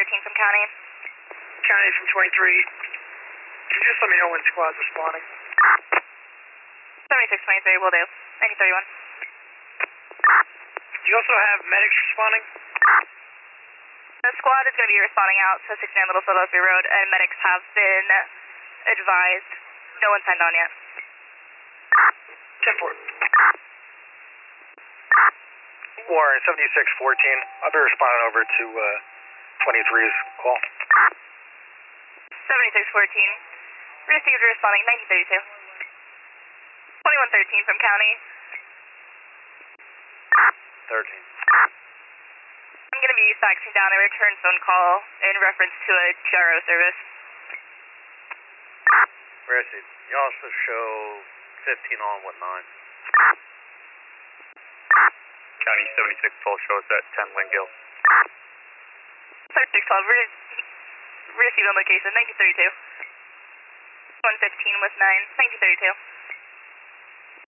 13 from county. County from 23. Can you just let me know when squad's responding? 7623, will do. 1931. Do you also have medics responding? The squad is going to be responding out to 69 Little Philadelphia Road, and medics have been advised. No one's signed on yet. 10-4. Warren, 7614. I'll be responding over to 23's call. 7614. Received responding 1932. 2113 from county. 13. I'm going to be faxing down a return phone call in reference to a GRO service. Received. You also show 15 on what 9? County 76 full shows at 10 Lingill. 3612, received on location 1932. 115 with 9, 1932.